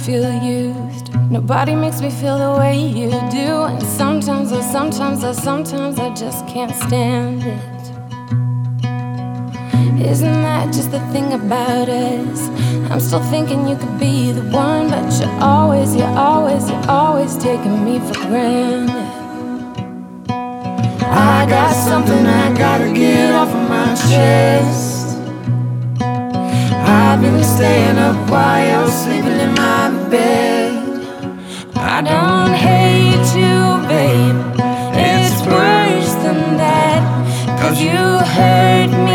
feel used. Nobody makes me feel the way you do. And sometimes I just can't stand it. Isn't that just the thing about us? I'm still thinking you could be the one, but you're always taking me for granted. I got something I gotta get off of my chest. I've been staying up while you're sleeping in my bed. I don't hate you, babe, it's worse than that. 'Cause you hurt me